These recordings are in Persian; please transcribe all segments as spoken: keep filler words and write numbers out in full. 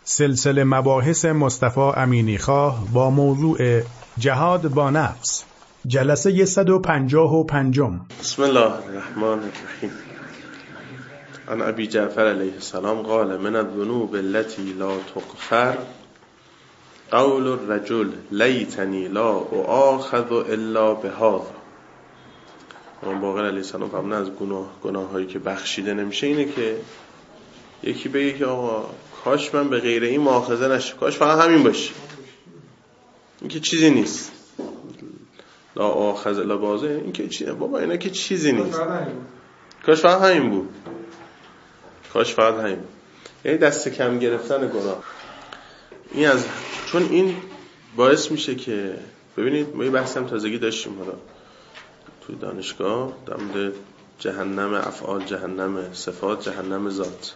سلسله مباحث مصطفی امینیخواه با موضوع جهاد با نفس، جلسه صد و پنجاه و پنج. بسم الله الرحمن الرحیم. عن ابی جعفر علیه السلام قال من الذنوب التي لا تغفر قول الرجل لیتنی لا اؤاخذ الا بهذا. امام باقر علیه السلام فرمودن از گناه گناهایی که بخشیده نمیشه اینه که یکی بگه که آقا کاش من به غیر این مؤاخذه نشه، کاش فقط همین باشه، این که چیزی نیست. لا آخذ الا بازه، این که چیزی بابا اینا که چیزی نیست، کاش فقط همین بود، کاش فقط همین بود. یعنی دست کم گرفتن گناه. این از چون این باعث میشه که ببینید ما یه بحث هم تازگی داشتیم حالا توی دانشگاه در مورد جهنم افعال، جهنم صفات، جهنم ذات.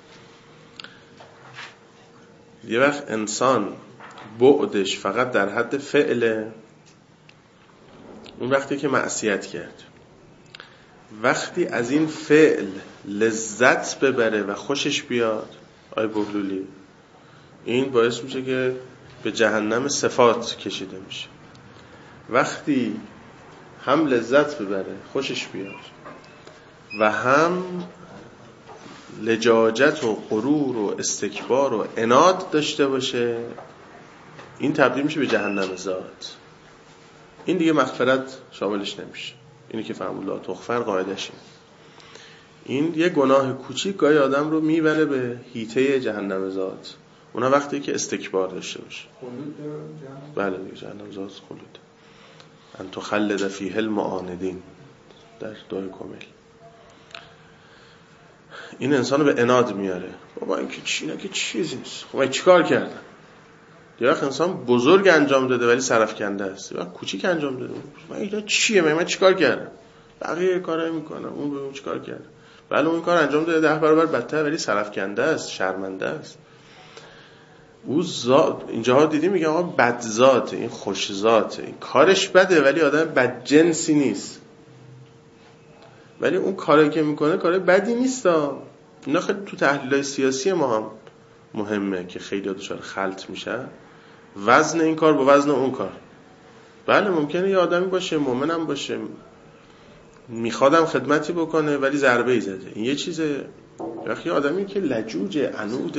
یه وقت انسان بعدش فقط در حد فعله، اون وقتی که معصیت کرد. وقتی از این فعل لذت ببره و خوشش بیاد، آی بهلولی، این باعث میشه که به جهنم صفات کشیده میشه. وقتی هم لذت ببره، خوشش بیاد، و هم لجاجت و غرور و استکبار و عناد داشته باشه، این تبدیل میشه به جهنم ذات. این دیگه مغفرت شاملش نمیشه. اینی که فرمود لا تغفر قاعدش این. این یه گناه کوچیک گاهی آدم رو میبره به حیطه جهنم ذات. اونها وقتی که استکبار داشته باشه. بله دیگه جهنم ذات خلود. ان تخلد فیه المعاندین در دعای کامل. این انسانو به عناد میاره. بابا این که چی نه که چیزی نیست. خب من چیکار کردم؟ یه وقت انسان بزرگ انجام داده ولی سرفکنده است. یه وقت کوچیک انجام داده. من اینا چیه؟ من, من چیکار کردم؟ بقیه کارا میکنم، اون به اون چیکار کرده؟ بله اون کار انجام داده ده برابر بدتر ولی سرفکنده است، شرمنده است. او ذات اینجاها دیدی میگه آقا بد ذاته، این خوش ذاته، این کارش بده ولی آدم بد جنسی نیست. ولی اون کاری که میکنه کار بدی نیستا. اینا خیلی تو تحلیل‌های سیاسی ما هم مهمه که خیلی دچار خلط میشه، وزن این کار با وزن اون کار. بله ممکنه یه آدمی باشه مؤمنم باشه میخوادم خدمتی بکنه ولی ضربه ای زده، این یه چیزه. وقتی یه آدمی که لجوجه، عنود،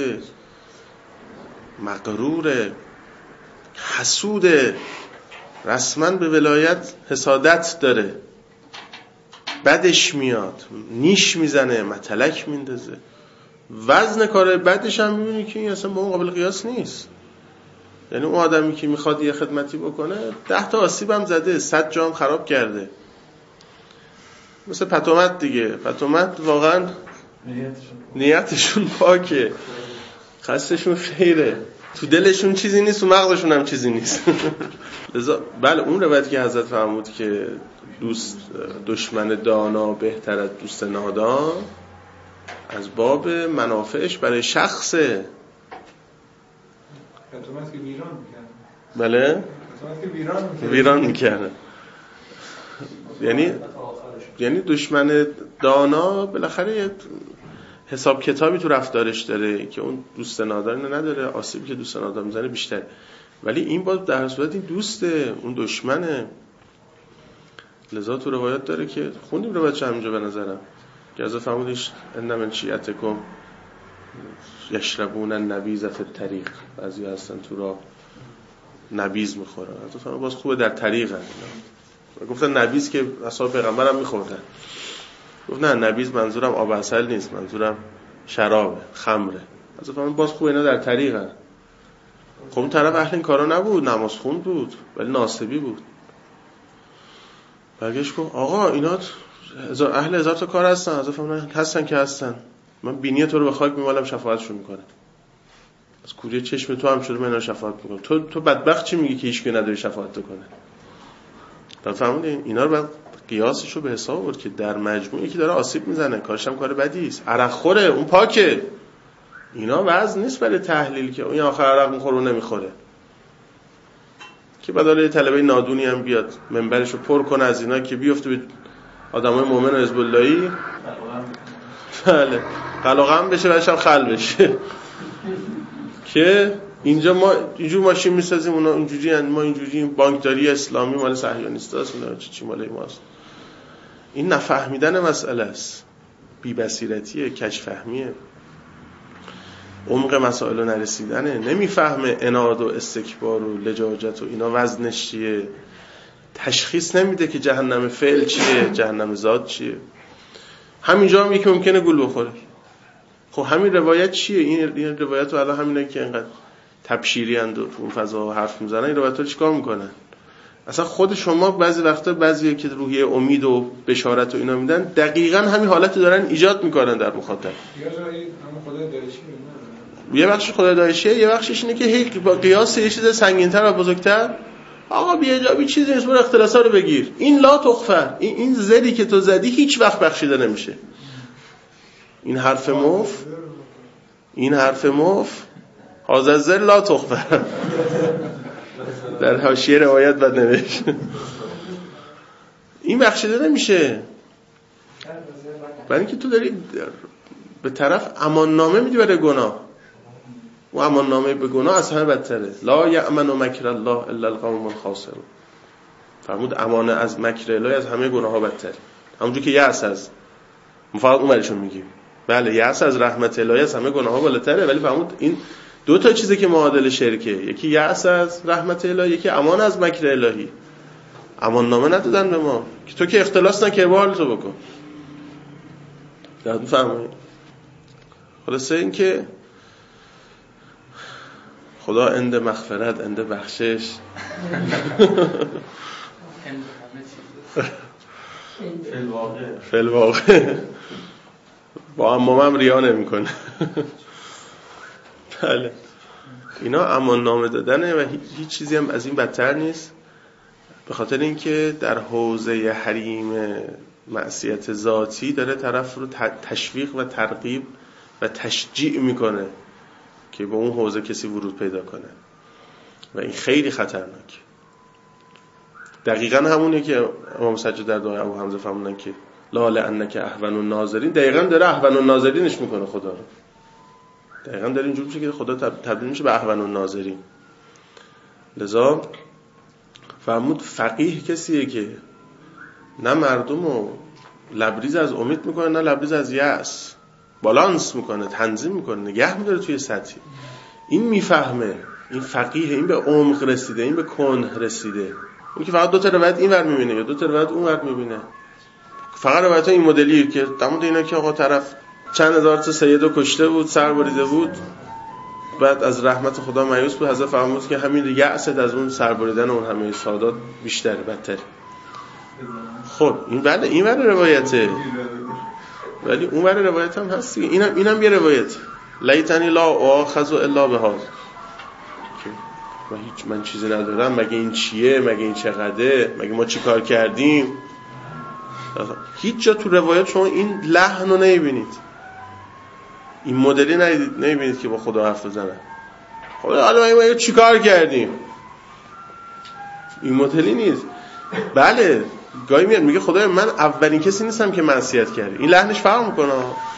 مغرور، حسود، رسما به ولایت حسادت داره، بدش میاد، نیش میزنه، متلک میندازه، وزن کار بدش هم میبینی که این اصلا با اون قابل قیاس نیست. یعنی اون آدمی که میخواد یه خدمتی بکنه ده تا آسیب هم زده، صد جا هم خراب کرده. مثل پتومت دیگه. پتومت واقعا نیتشون پاکه، خستشون خیره، تو دلشون چیزی نیست، تو مغزشون هم چیزی نیست. لذا بله اون روایت که حضرت فرمود که دوست دشمن دانا بهتر از دوست نادان، از باب منافعش برای شخصه. پتومت که ویران میکنه. بله پتومت که ویران میکنه. ویران میکنه. یعنی یعنی دشمن دانا بالاخره حساب کتابی تو رفتارش داره که اون دوست نادان نداره، آسیبی که دوست نادان میزنه بیشتر. ولی این باز در صورت این دوسته، اون دشمنه. لذا تو روایت داره که خوندیم روایتش همینجا به نظرم که از فرمودش ان من شیعتکم یشربون النبیذ فی الطریق، بعضی هستن تو راه نبیذ میخورن. از فرمود باز خوبه در طریق هستن. گفتن نبیذ که اصحاب پیغمبرم میخوردن. گفت نه نبیذ منظورم آب عسل نیست، منظورم شرابه، خمره. از فرمود باز خوبه اینا در طریق هستن. خب اون طرف اهل این کارا نبود، نماز خوند بود ولی ناصبی بود. برگشت گفت آقا اینا اهل هزار تا کار هستن. از فرمود هستن که هستن، من بینی تو رو به خاک میمالم شفاعتشون میکنه. از کوری چشم تو هم شده من اینا شفاعت میکنم. تو تو بدبخت چی میگی که هیچ کی نداری شفاعت کنه؟ تا فرمود اینا رو بعد قیاسش رو به حساب آورد که در مجموع یکی داره آسیب میزنه، کارش هم کار بدی است، عرق خوره، اون پاکه. اینا وزن نیست برای تحلیل که اون آخر عرق میخوره و نمیخوره. که بداله طلبه نادونی هم بیاد منبرشو پر کنه از اینا که بیفته به آدمای مؤمن و حزب اللهی، بله قلقم بشه بعدش هم خل بشه. که اینجا ما اینجور ماشین میسازیم، اونا اینجوری هن، ما اینجوری، بانکداری اسلامی مال صهیونیستاست، اونا چی چی مال ماست. این نفهمیدن مسئله است، بی بصیرتیه، کج فهمیه، عمق مسائل رو نرسیدنه، نمیفهمه عناد و استکبار و لجاجت و اینا وزنش چیه، تشخیص نمیده که جهنم فعل چیه، جهنم ذات چیه. همینجا هم یکی ممکنه گول بخوره. خب همین روایت چیه؟ این این روایت رو الان همینه که اینقدر تبشیری اند و تو اون فضا حرف میزنن، این روایت رو چیکار میکنن؟ اصلا خود شما بعضی وقتا بعضی که روحیه امید و بشارت و اینا میدن، دقیقاً همین حالت رو دارن ایجاد میکنن در مخاطب. یه بخش خدا دایشیه، یه بخشش اینه که هی با قیاس یه چیز سنگین‌تر و بزرگتر، آقا بی‌اجابی چیزی نیست، برو اختلاسا رو بگیر. این لا تغفر، این این زدی که تو زدی هیچ وقت بخشیده نمیشه. این حرف مف، این حرف مف، هذا زر لا تغفر. در حاشیه روایت بد نوشت. این بخشیده نمیشه. برای اینکه تو داری به طرف امان نامه میدی برای گناه. و امان نامه به گناه از همه بدتره. لا یأمن مکر الله الا القوم الخاسرون. فرمود امانه از مکر الهی از همه گناه ها بدتره. همونجوری که یأس از فقط اون ولیشون میگیم. بله یأس از رحمت الهی از همه گناه ها بالاتره، ولی فرمود این دو تا چیزی که معادل شرکه، یکی یأس از رحمت الهی، یکی امان از مکر الهی. امان نامه ندادن به ما که تو که اختلاس نکنی حال تو بکن. یاد می‌فهمید؟ خلاصه این که خدا اند مغفرت، اند بخشش، فی الواقع با اما هم ریا نمی کنه. بله اینا امان نامه دادنه و هیچ چیزی هم از این بدتر نیست، به خاطر اینکه در حوزه حریم معصیت ذاتی داره طرف رو تشویق و ترغیب و تشجیع میکنه که به اون حوزه کسی ورود پیدا کنه و این خیلی خطرناک. دقیقاً همونه که امام سجاد در دعای ابو حمزه فرمودن که لا لعنک اهون الناظرین، دقیقاً داره اهون الناظرینش میکنه خدا رو. دقیقاً داره اینجوری میشه که خدا تبدیل میشه به اهون الناظرین. لذا فرمود فقیه کسیه که نه مردمو لبریز از امید میکنه نه لبریز از یأس، بالانس میکنه، تنظیم میکنه، نگه میداره توی سطحی. این میفهمه، این فقیه، این به عمق رسیده، این به کنه رسیده. این که فقط دو تا روایت این ور میبینه یا دو تا روایت اون ور میبینه، فقط روایت ها این مدلیه که تمام اینا که آقا طرف چند هزار تا سیدو کشته بود، سر بریده بود، بعد از رحمت خدا مایوس بود، حضرت فرمود که همین یأس از اون سر بریدن اون همه سادات بیشتره، بدتره. خب این بله این ور روایته، ولی اون ور روایت هم هست دیگه. اینم اینم یه روایت، لیتنی لا آخذ الا بهذا، من هیچ من چیزی ندارم، مگه این چیه، مگه این چقدره، مگه ما چی کار کردیم. هیچ جا تو روایت شما این لحن رو نمیبینید، این مدلی نمیبینید که با خدا حرف بزنن. خدا حالا ما چی کار کردیم، این مدلی نیست. بله گاهی میاد میگه خدای من اولین کسی نیستم که معصیت کرده، این لحنش فرق میکنه.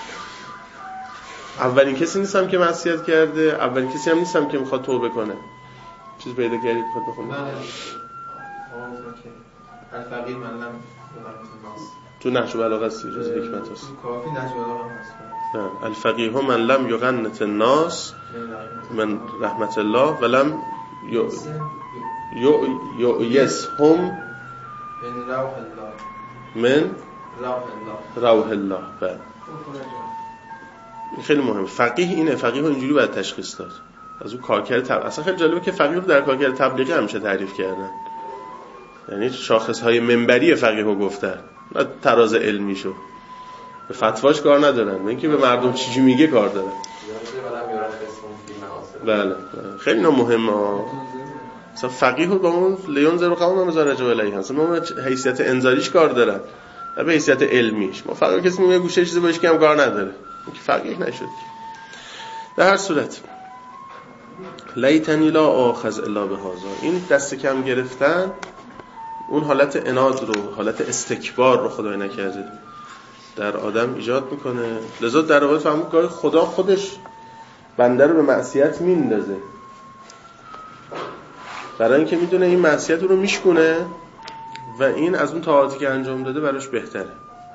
اولین کسی نیستم که معصیت کرده، اولین کسی هم نیستم که میخواد توبه کنه. چیز پیدا کردید خود بخونید. نه الفقیر من لم تو نحش بلاغه است، جز حکمت است. کافی نحش بلاغه است. نه الفقیه من لم یغنت الناس من رحمت الله ولم یؤیسهم من روح الله من روح الله. بله این خیلی مهمه. فقیه اینه، فقیه رو اینجوری باید تشخیص داد. از اون کارکرد تبلیغ، اصلا خیلی جالبه که فقیه رو در کارکرد تبلیغی همیشه تعریف کردن، یعنی شاخصهای منبری فقیه رو گفتن، نه تراز علمی شو. به فتواش کار ندارن، اینکه به مردم چی چی میگه کار دارن. بله خیلی مهمه. مثلا فقیه رو با اون لیون زرو قوم مزارجه علیه هست، ما حیثیت انذاریش کار دارن نه به حیثیت علمیش. ما فقط کسی میگه گوشه چیزی باشه که هم کار نداره، اینکه فقیه نشد. در هر صورت لیتنی لا آخذ الا بهذا، این دست کم گرفتن اون حالت عناد رو، حالت استکبار رو خدای نکرده در آدم ایجاد میکنه. لذا در واقع فهمید که خدا خودش بنده رو به معصیت میندازه، برای اینکه میدونه این معصیت رو میشکنه و این از اون طاعاتی که انجام داده براش بهتره.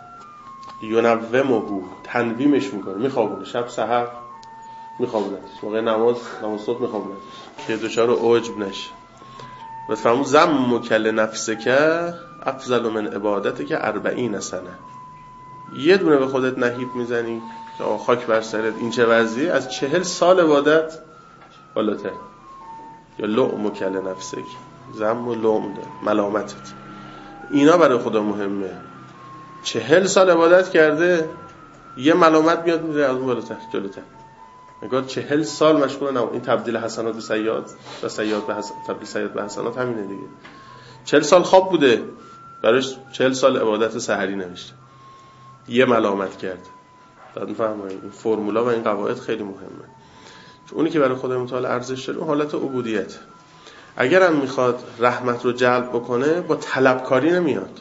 یونومه تنویمش میکنه، میخوابونه، شب سحر میخوابونتش، موقع نماز نماز صبح میخوابونتش که دچار عجب نشه. و فهمون زم مکل نفسه که افضل من عبادته که اربعین سنه. یه دونه به خودت نهیب میزنی که خاک بر سرت، این چه وضعی، از چهل سال عبادت بالاتر. یا لعم مکل نفسه که زم و لعم ده ملامتت، اینا برای خدا مهمه. چهل سال عبادت کرده یه ملامت میاد میره از اون بالاتر جلوتر. نگاه چهل سال مشغول نماز، این تبدیل حسنات به سیئات و سیئات به حسنات، تبدیل سیئات به حسنات همینه دیگه. چهل سال خواب بوده، براش چهل سال عبادت سحری نوشته، یه ملامت کرد. داد میفهمید این فرمولا و این قواعد خیلی مهمه، چون اونی که برای خدا متعال ارزش داره اون حالت عبودیت. اگر هم میخواد رحمت رو جلب بکنه با طلبکاری نمیاد،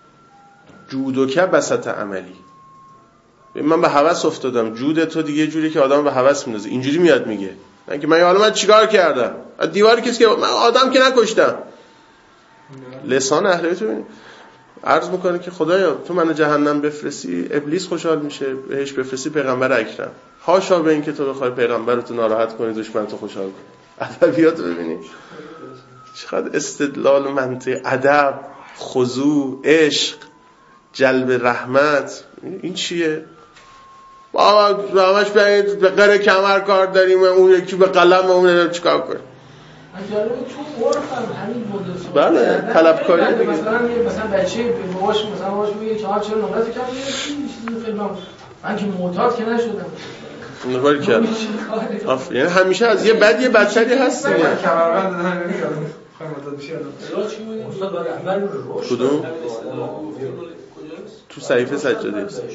جود و که بسط عملی. من به هوس افتادم، جود تو دیگه جوری که آدم به هوس میندازه، اینجوری میاد میگه من که من حالا من چیکار کردم، از دیواری کسی که من آدم که نکشتم. لسان اهل بیت ببین عرض میکنه که خدایا تو منو جهنم بفرستی ابلیس خوشحال میشه، بهش بفرستی پیغمبر اکرم، هاشا به این که تو بخوای پیغمبرتو ناراحت کنی دشمنتو خوشحال کنی. ادبیات ببینید چقدر استدلال، منطق، ادب، خضوع، عشق، جلب رحمت. این چیه؟ بابا همش به قره کمر کار داریم، اون یکی به قلم، اون چیکار کنه؟ جالبه تو عرفم همین مدل صحبت بله طلبکاری دیگه. مثلا مثلا بچه باباش مثلا باباش میگه چهار چهل نمره فکر کنم یه چیزی فیلم من که معتاد که نشدم نوباری کرد. آف یعنی همیشه از یه بد یه بدتری هست دیگه. کمربند دادن نمیگم خواهی معتاد بشه. استاد باید اول رو کدوم؟ تو صحیفه سجاده است.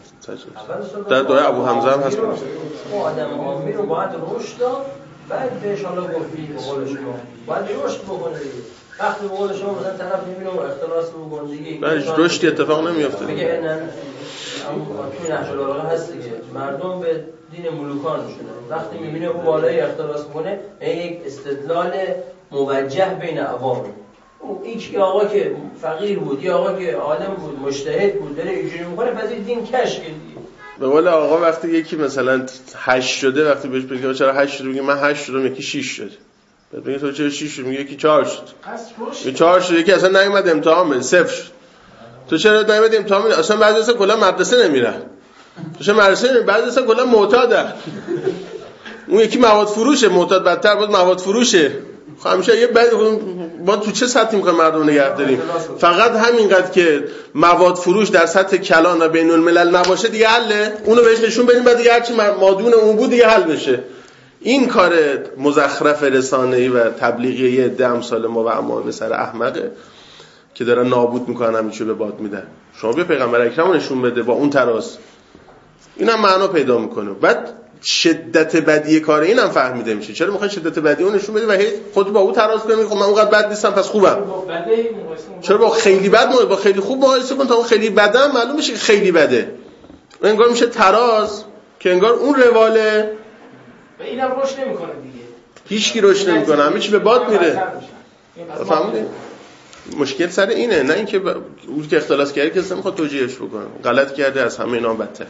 در دعای ابو حمزه هم هست. آدم عامی رو باید رشد داد، بعد بهش حالا گفتی به قول شما باید رشد بکنه دیگه. وقتی به قول شما مثلا طرف میبینه و اختلاس بکنه دیگه نه رشدی اتفاق نمیافته دیگه. میگه نه توی نهج البلاغه هست دیگه، مردم به دین ملوکان شدن. وقتی میبینه اون بالای اختلاس میکنه یک استدلال موجه بین عوام، این که آقا که فقیر بود یا آقا که عالم بود مجتهد بود داره اینجوری میکنه پس این دین کشف دیگه. به قول آقا وقتی یکی مثلا هشت شده، وقتی بهش بگه چرا هشت شده، میگه من هشت شدم، یکی شش شد. بعد میگه تو چرا شش شد؟ میگه یکی چهار شد. یکی چهار شد، یکی اصلا نیومد امتحان بده صفر شد. تو چرا نیومد امتحان بده؟ اصلا بعضی اصلا کلا مدرسه نمیرن. تو چرا مدرسه نمیری؟ بعضی اصلا کلا معتادن. اون یکی مواد فروشه، معتاد بدتر بود مواد فروشه. همیشه یه بعد ما تو چه سطحی میخوایم مردم نگه داریم؟ فقط همینقدر که مواد فروش در سطح کلان و بین الملل نباشه دیگه حله، اونو بهش نشون بدیم بعد دیگه هرچی مادون اون بود دیگه حل بشه. این کار مزخرف رسانه‌ای و تبلیغی یه عده امثال ما و امام سر احمقه که دارن نابود میکنن، همیشه به باد میدن. شما بیا پیغمبر اکرمو نشون بده با اون تراس، اینم معنا پیدا میکنه. بعد شدت بدی کار اینم فهمیده میشه. چرا میخوای شدت بدی اون نشون بدی و هی خود با اون تراز کنی؟ خب من اونقدر بد نیستم پس خوبم. چرا با خیلی بد با خیلی خوب مقایسه کن تا اون خیلی بدم معلوم میشه که خیلی بده. انگار میشه تراز که انگار اون رواله و اینم رشد نمیکنه دیگه. هیچ کی رشد نمیکنه، همه چی به باد میره. فهمیدی؟ مشکل سر اینه، نه اینکه ب... اون که اختلاس کرده که اصلا میخواد توجیهش بکنه. غلط کرده، از همه اینا بدتر.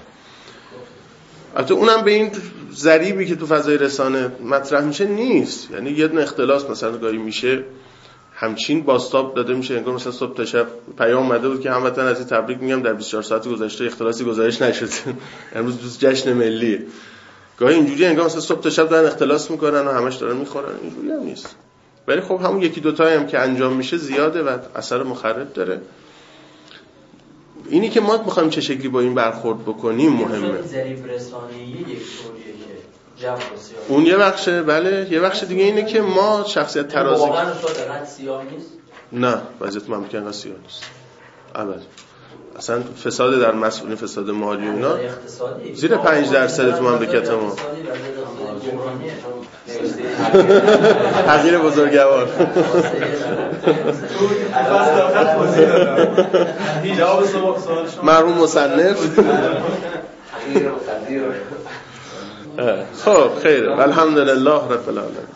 البته اونم به این ضریبی که تو فضای رسانه مطرح میشه نیست. یعنی یه دونه اختلاس مثلا گاهی میشه همچین باستاب داده میشه انگار مثلا صبح تا شب پیام اومده بود که هموطن عزیز تبریک میگم در بیست و چهار ساعت گذشته اختلاسی گزارش نشده. امروز روز جشن ملیه. گاهی اینجوری انگار مثلا صبح تا شب دارن اختلاس میکنن و همش دارن میخورن. اینجوری هم نیست. ولی خب همون یکی دو تایی هم که انجام میشه زیاده و اثر مخرب داره. اینی که ما میخوایم چه شکلی با این برخورد بکنیم مهمه. ضریب رسانه‌ای یک طوریه که جو سیاه. اون یه بخشه، بله. یه بخش دیگه اینه که ما شخصیت ترازی واقعا اصلا دقیق سیاه نیست. نه، وضعیت مملکت انقدر سیاه نیست. ابدا. اصلا فساد در مسئولین، فساد مالی و اینا زیر پنج درصد تو مملکت ما. حقیر بزرگوار. مرحوم مصنف خب خیر، الحمدلله رب العالمین.